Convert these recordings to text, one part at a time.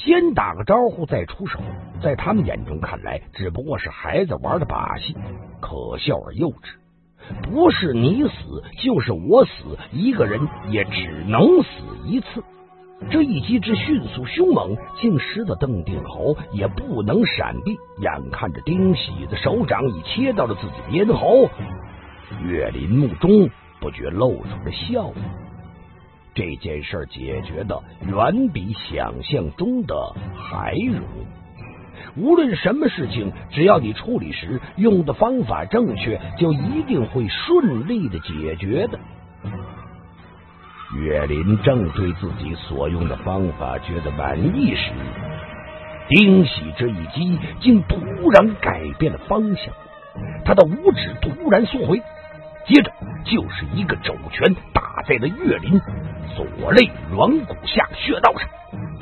先打个招呼再出手，在他们眼中看来只不过是孩子玩的把戏，可笑而幼稚。不是你死就是我死，一个人也只能死一次。这一击之迅速凶猛，竟使得邓定侯也不能闪避，眼看着丁喜的手掌已切到了自己的咽喉，岳林目中不觉露出了笑容。这件事解决的远比想象中的还容易。无论什么事情，只要你处理时用的方法正确，就一定会顺利的解决的。岳林正对自己所用的方法觉得满意时，丁喜这一击竟突然改变了方向，他的五指突然缩回，接着就是一个肘拳打在了岳林左肋软骨下穴道上。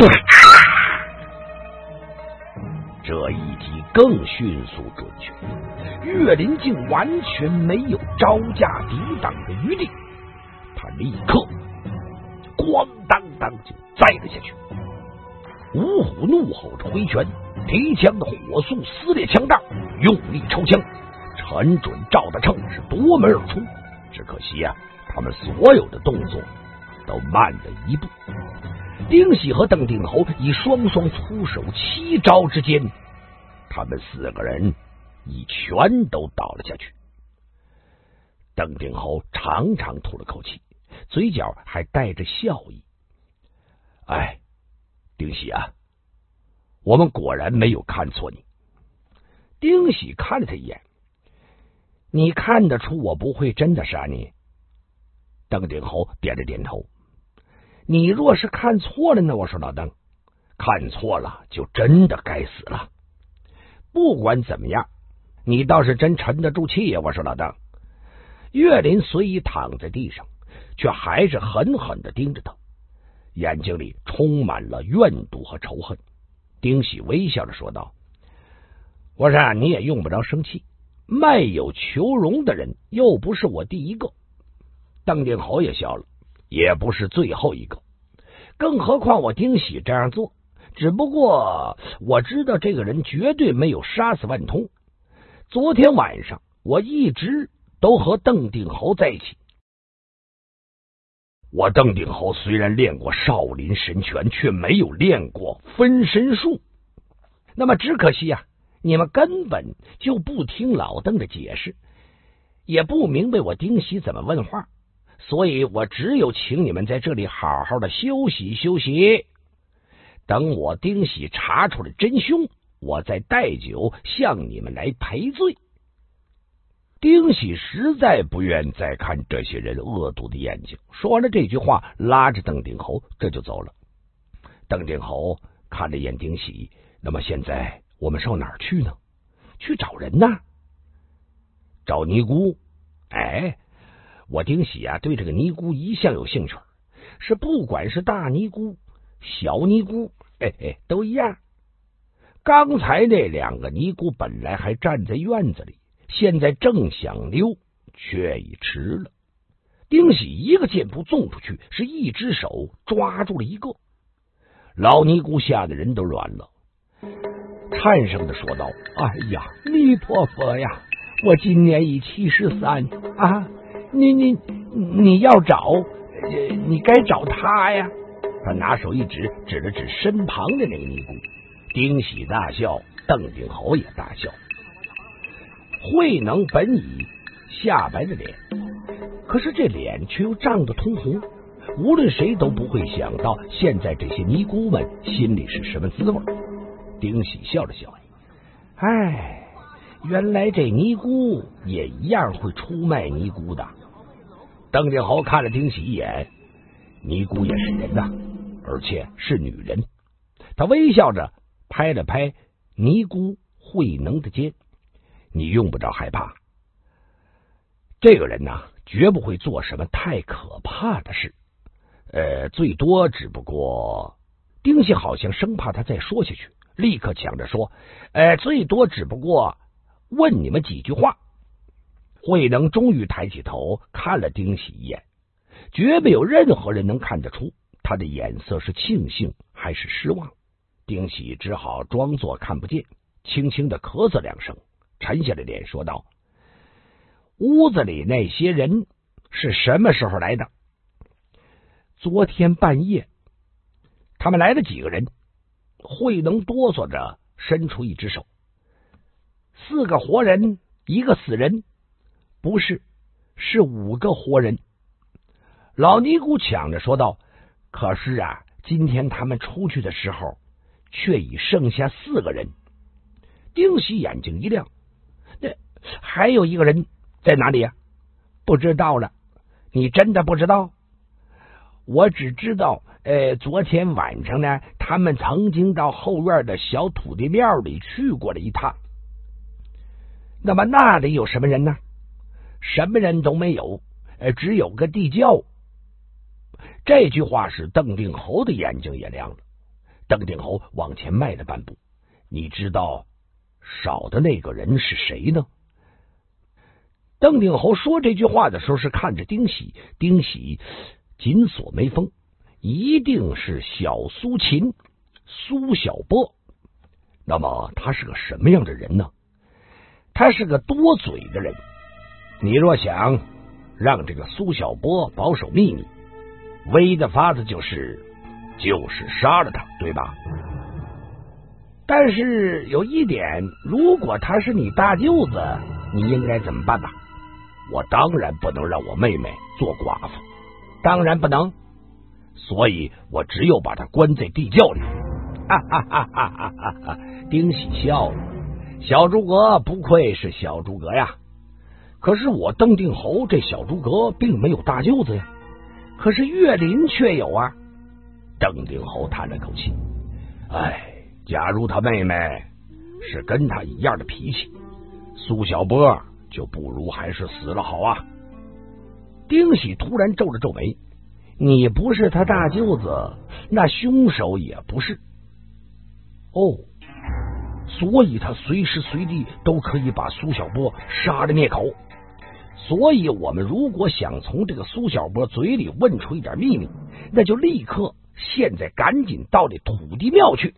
这一击更迅速准确，岳林竟完全没有招架抵挡的余地，他立刻咣当当就栽了下去。五虎怒吼着挥拳，提枪的火速撕裂枪仗，用力抽枪，陈准赵大成是夺门而出。只可惜他们所有的动作都慢了一步。丁喜和邓定侯以双双出手7招之间，他们4个人已全都倒了下去。邓定侯长长吐了口气，嘴角还带着笑意。哎，丁喜我们果然没有看错你。丁喜看了他一眼，你看得出我不会真的杀你？邓定侯点了点头。你若是看错了呢？我说老邓，看错了就真的该死了。不管怎么样，你倒是真沉得住气呀！我说老邓。岳林虽已躺在地上，却还是狠狠地盯着他，眼睛里充满了怨毒和仇恨。丁喜微笑着说道：我说你也用不着生气，卖友求荣的人又不是我第一个。邓定侯也笑了，也不是最后一个。更何况我丁喜这样做，只不过我知道这个人绝对没有杀死万通。昨天晚上我一直都和邓定侯在一起。我邓定侯虽然练过少林神拳，却没有练过分身术。那么只可惜你们根本就不听老邓的解释，也不明白我丁喜怎么问话，所以我只有请你们在这里好好的休息休息，等我丁喜查出了真凶，我再带酒向你们来赔罪。丁喜实在不愿再看这些人恶毒的眼睛，说完了这句话，拉着邓定侯这就走了。邓定侯看了眼丁喜，那么现在我们上哪儿去呢？去找人呢？找尼姑。哎，我丁喜对这个尼姑一向有兴趣，是不管是大尼姑小尼姑都一样。刚才那2个尼姑本来还站在院子里，现在正想溜，却已迟了。丁喜一个箭步纵出去，是一只手抓住了一个。老尼姑吓得人都软了，颤声的说道：哎呀，弥陀佛呀，我今年已73啊，你要找你该找他呀。他拿手一指，指了指身旁的那个尼姑。丁喜大笑，邓定侯也大笑。慧能本已下白的脸，可是这脸却又涨得通红，无论谁都不会想到现在这些尼姑们心里是什么滋味。丁喜笑了笑，哎，原来这尼姑也一样会出卖尼姑的。邓定侯看了丁喜一眼，尼姑也是人呐，而且是女人。他微笑着拍了拍尼姑慧能的肩，你用不着害怕，这个人绝不会做什么太可怕的事，最多只不过……丁喜好像生怕他再说下去，立刻抢着说：最多只不过问你们几句话。慧能终于抬起头看了丁喜一眼，绝没有任何人能看得出他的眼色是庆幸还是失望。 丁喜只好装作看不见，轻轻的咳嗽2声，沉下了脸说道：屋子里那些人是什么时候来的？昨天半夜。他们来了几个人？慧能哆嗦着伸出一只手。4个活人，1个死人。不是，是5个活人。老尼姑抢着说道：可是啊，今天他们出去的时候却已剩下4个人。丁喜眼睛一亮，那还有1个人在哪里呀？不知道了。你真的不知道？我只知道昨天晚上呢，他们曾经到后院的小土地庙里去过了一趟。那么那里有什么人呢？什么人都没有，只有个地窖。这句话使邓定侯的眼睛也亮了。邓定侯往前迈了半步。你知道少的那个人是谁呢？邓定侯说这句话的时候是看着丁喜，丁喜紧锁眉峰，一定是小苏秦，苏小波。那么他是个什么样的人呢？他是个多嘴的人。你若想让这个苏小波保守秘密，唯一的法子就是杀了他，对吧？但是有一点，如果他是你大舅子，你应该怎么办吧？我当然不能让我妹妹做寡妇，当然不能，所以我只有把他关在地窖里。哈哈哈哈哈哈！丁喜笑了，小诸葛不愧是小诸葛呀。可是我邓定侯这小诸葛并没有大舅子呀，可是岳林却有啊。邓定侯叹了口气，假如他妹妹是跟他一样的脾气，苏小波就不如还是死了好啊。丁喜突然皱了皱眉，你不是他大舅子，那凶手也不是。所以他随时随地都可以把苏小波杀了灭口。所以我们如果想从这个苏小波嘴里问出一点秘密，那就立刻现在赶紧到这土地庙去。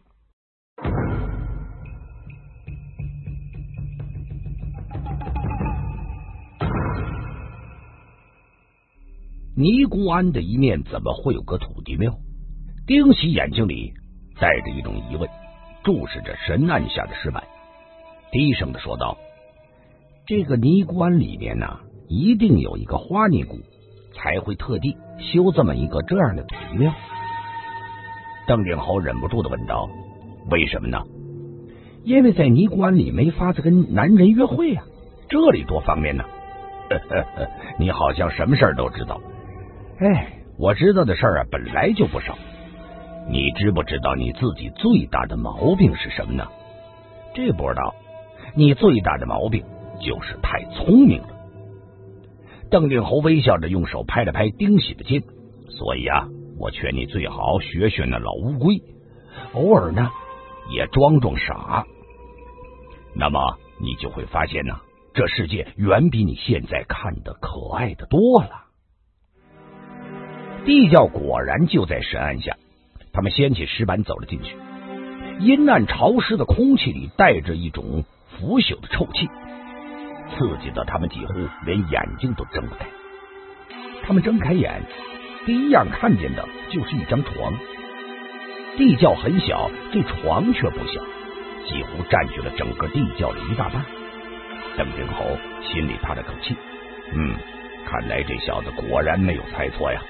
尼姑庵的一面怎么会有个土地庙？丁喜眼睛里带着一种疑问，注视着神案下的石板，低声的说道：这个尼姑庵里面呢，一定有一个花尼姑，才会特地修这么一个这样的土地庙。邓定侯忍不住的问道：为什么呢？因为在尼姑庵里没法子跟男人约会啊，这里多方便呢。你好像什么事儿都知道。我知道的事儿啊本来就不少。你知不知道你自己最大的毛病是什么呢？这不知道。你最大的毛病就是太聪明了。邓定侯微笑着用手拍了拍丁喜的肩，所以啊，我劝你最好学学那老乌龟，偶尔呢也装装傻，那么你就会发现呢，这世界远比你现在看的可爱的多了。地窖果然就在神案下，他们掀起石板走了进去。阴暗潮湿的空气里带着一种腐朽的臭气，刺激的他们几乎连眼睛都睁不开。他们睁开眼，第一样看见的就是一张床。地窖很小，这床却不小，几乎占据了整个地窖的一大半。邓定侯心里叹了口气，看来这小子果然没有猜错呀。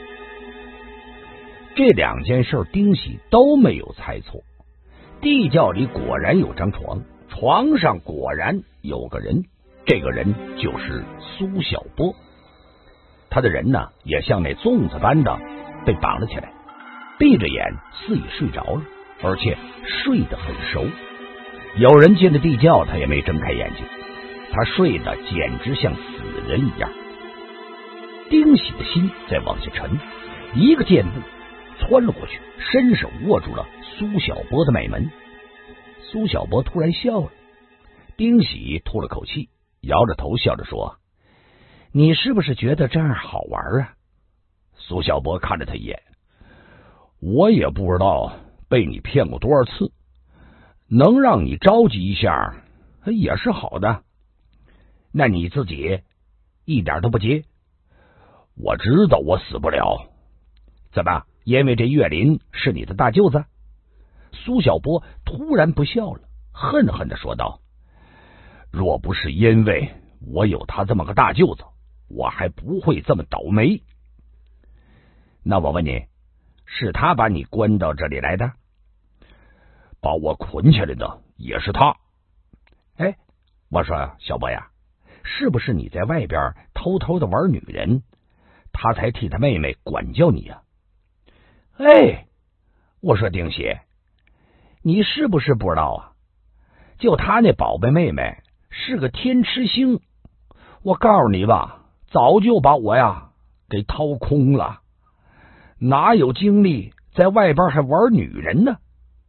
这2件事丁喜都没有猜错。地窖里果然有张床，床上果然有个人，这个人就是苏小波。他的人呢，也像那粽子般的被绑了起来，闭着眼似已睡着了，而且睡得很熟。有人进了地窖，他也没睁开眼睛，他睡得简直像死人一样。丁喜的心在往下沉，一个箭步窜了过去，伸手握住了苏小波的美门。苏小波突然笑了，丁喜吐了口气，摇着头笑着说：你是不是觉得这样好玩啊？苏小波看了他一眼，我也不知道被你骗过多少次，能让你着急一下也是好的。那你自己一点都不急？我知道我死不了。怎么，因为这岳林是你的大舅子？苏小波突然不笑了，恨恨的说道：若不是因为我有他这么个大舅子，我还不会这么倒霉。那我问你，是他把你关到这里来的？把我捆起来的也是他。哎，我说小波呀，是不是你在外边偷偷的玩女人，他才替他妹妹管教你呀？哎，我说丁喜，你是不是不知道啊？就他那宝贝妹妹是个天痴星，我告诉你吧，早就把我呀给掏空了，哪有精力在外边还玩女人呢？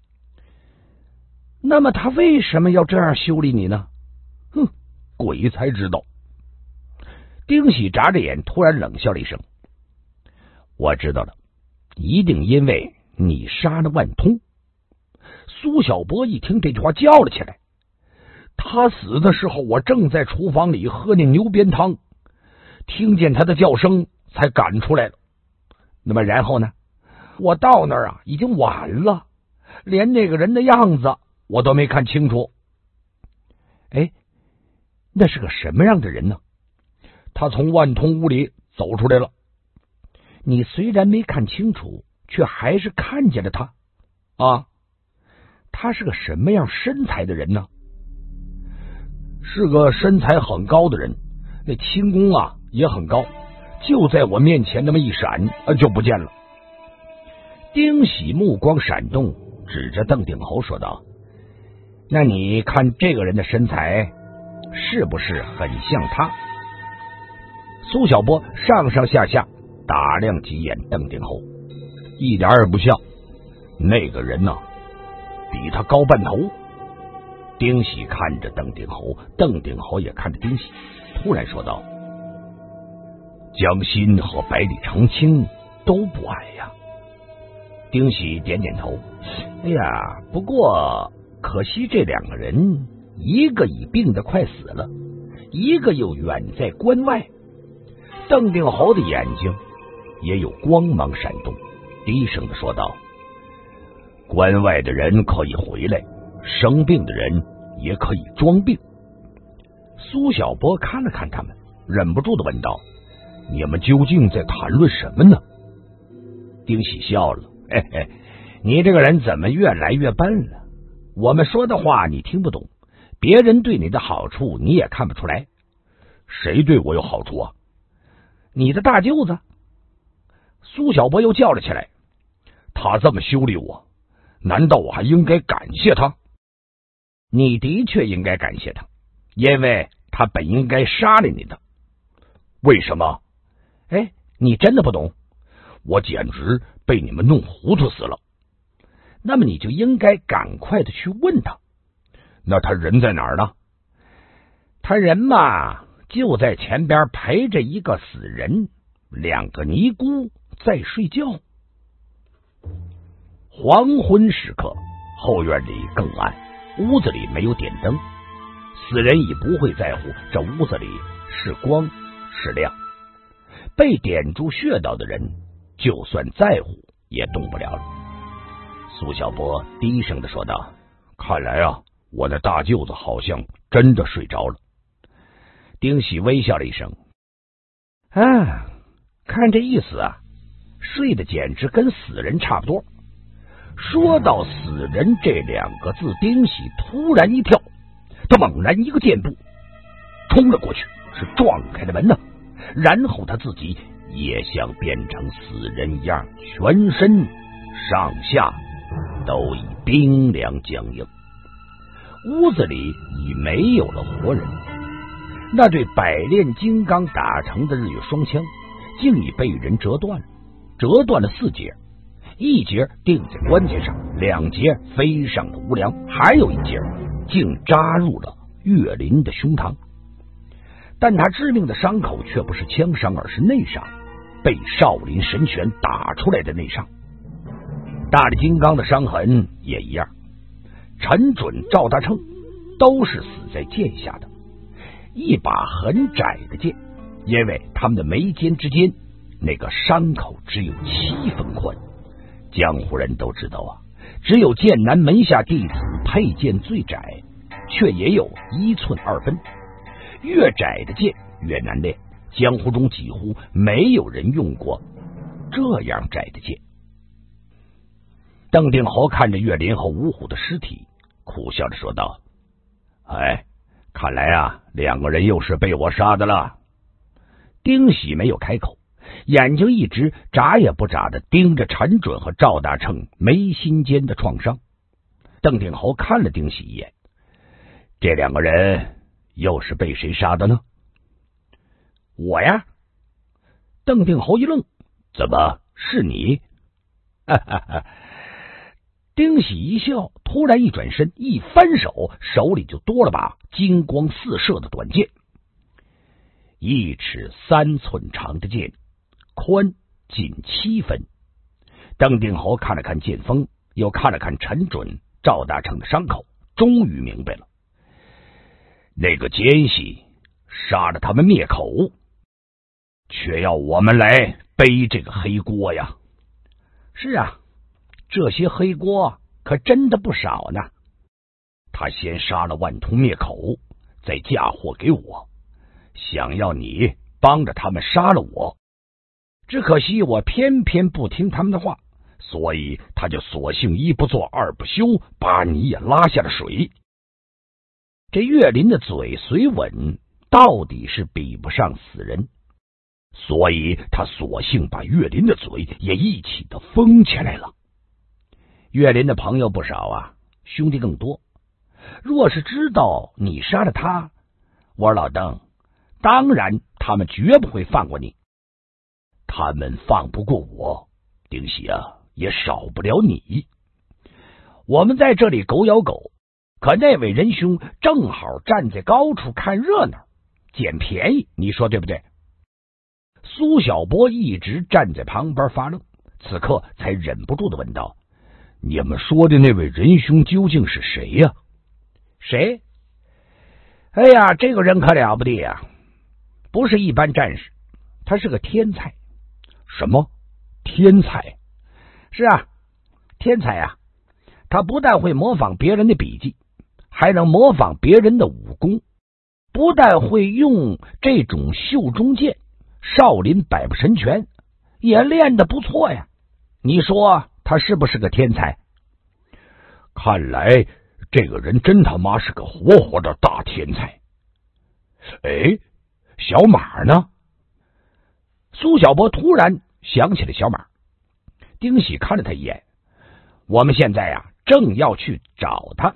那么他为什么要这样修理你呢？哼，鬼才知道。丁喜眨着眼，突然冷笑了一声：我知道了，一定因为你杀了万通。苏小波一听这句话叫了起来，他死的时候我正在厨房里喝那牛鞭汤，听见他的叫声才赶出来了。那么然后呢？我到那儿啊已经晚了，连那个人的样子我都没看清楚。哎，那是个什么样的人呢？他从万通屋里走出来了，你虽然没看清楚，却还是看见了他啊。他是个什么样身材的人呢？是个身材很高的人，那轻功啊也很高，就在我面前那么一闪就不见了。丁喜目光闪动，指着邓鼎侯说道：那你看这个人的身材是不是很像他？苏小波上上下下打量几眼邓鼎侯，一点也不像。那个人呢比他高半头。丁喜看着邓鼎侯，邓鼎侯也看着丁喜，突然说道：江心和百里长青都不矮呀。丁喜点点头，哎呀，不过可惜这两个人，一个已病得快死了，一个又远在关外。邓鼎侯的眼睛也有光芒闪动，低声的说道：关外的人可以回来，生病的人也可以装病。苏小波看了看他们，忍不住的问道：你们究竟在谈论什么呢？丁喜笑了：嘿嘿，你这个人怎么越来越笨了？我们说的话你听不懂，别人对你的好处你也看不出来。谁对我有好处啊？你的大舅子。苏小波又叫了起来：他这么修理我，难道我还应该感谢他？你的确应该感谢他，因为他本应该杀了你的。为什么？哎，你真的不懂？我简直被你们弄糊涂死了。那么你就应该赶快的去问他。那他人在哪儿呢？他人嘛，就在前边陪着一个死人，两个尼姑在睡觉。黄昏时刻，后院里更暗，屋子里没有点灯，死人已不会在乎这屋子里是光是亮。被点住穴道的人，就算在乎也动不了了。苏小波低声的说道：看来啊，我的大舅子好像真的睡着了。丁喜微笑了一声：啊，看这意思啊，睡的简直跟死人差不多。说到死人这两个字，丁喜突然一跳，他猛然一个箭步冲了过去，是撞开了门呢。然后他自己也像变成死人一样，全身上下都已冰凉僵硬。屋子里已没有了活人，那对百炼金刚打成的日月双枪竟已被人折断了4节，一节钉在关节上，2节飞上了屋梁，还有一节竟扎入了岳林的胸膛。但他致命的伤口却不是枪伤，而是内伤，被少林神拳打出来的内伤。 大力金刚的伤痕也一样，陈准、赵大成都是死在剑下的，一把很窄的剑，因为他们的眉间之间那个伤口只有7分宽。江湖人都知道啊，只有剑南门下弟子佩剑最窄，却也有1寸2分，越窄的剑越难练，江湖中几乎没有人用过这样窄的剑。邓定侯看着岳林和吴虎的尸体，苦笑着说道：哎，看来啊，2个人又是被我杀的了。丁喜没有开口，眼睛一直眨也不眨的盯着陈准和赵大成眉心间的创伤。邓定侯看了丁喜一眼，这2个人又是被谁杀的呢？我呀。邓定侯一愣，怎么是你？哈哈哈。丁喜一笑，突然一转身，一翻手，手里就多了把金光四射的短剑，1尺3寸长的剑，宽近7分。邓定侯看了看剑锋，又看了看陈准、赵大成的伤口，终于明白了，那个奸细杀了他们灭口，却要我们来背这个黑锅呀。是啊，这些黑锅可真的不少呢。他先杀了万通灭口，再嫁祸给我，想要你帮着他们杀了我。只可惜我偏偏不听他们的话，所以他就索性1不做2不休，把你也拉下了水。这岳林的嘴虽稳，到底是比不上死人，所以他索性把岳林的嘴也一起的封起来了。岳林的朋友不少啊，兄弟更多。若是知道你杀了他，我说老邓，当然他们绝不会放过你。他们放不过我，丁喜啊，也少不了你。我们在这里狗咬狗，可那位仁兄正好站在高处看热闹，捡便宜，你说对不对？苏小波一直站在旁边发愣，此刻才忍不住的问道：你们说的那位仁兄究竟是谁呀？谁？哎呀，这个人可了不得呀，不是一般战士，他是个天才。什么天才？是啊，天才啊！他不但会模仿别人的笔记，还能模仿别人的武功，不但会用这种袖中剑、少林百步神拳，也练得不错呀。你说他是不是个天才？看来这个人真他妈是个活活的大天才。哎，小马呢？苏小波突然想起了小马。丁喜看了他一眼，我们现在呀，正要去找他。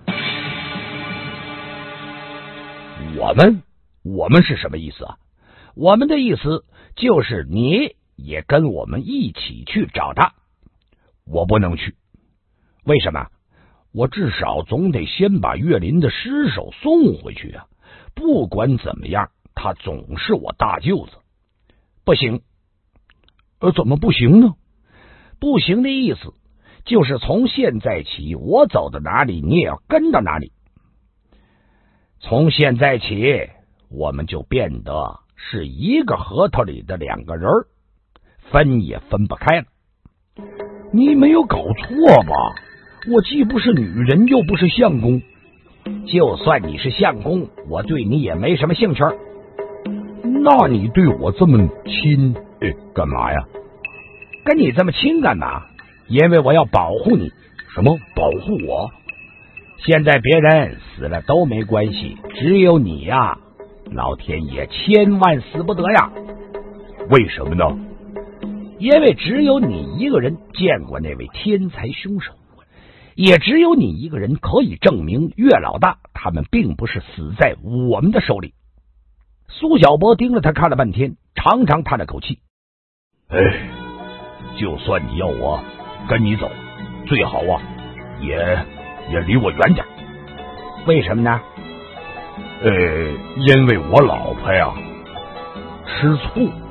我们是什么意思啊？我们的意思就是你也跟我们一起去找他。我不能去。为什么？我至少总得先把岳林的尸首送回去啊！不管怎么样，他总是我大舅子。不行。怎么不行呢？不行的意思就是从现在起，我走到哪里，你也要跟到哪里。从现在起，我们就变得是一个核桃里的2个人，分也分不开了。你没有搞错吧？我既不是女人，又不是相公。就算你是相公，我对你也没什么兴趣。那你对我这么亲，干嘛呀？跟你这么亲干嘛？因为我要保护你。什么保护我？现在别人死了都没关系，只有你呀，老天爷千万死不得呀！为什么呢？因为只有你一个人见过那位天才凶手，也只有你一个人可以证明岳老大他们并不是死在我们的手里。苏小波盯着他看了半天，长长叹了口气。就算你要我跟你走，最好啊也离我远点。为什么呢？因为我老婆呀吃醋。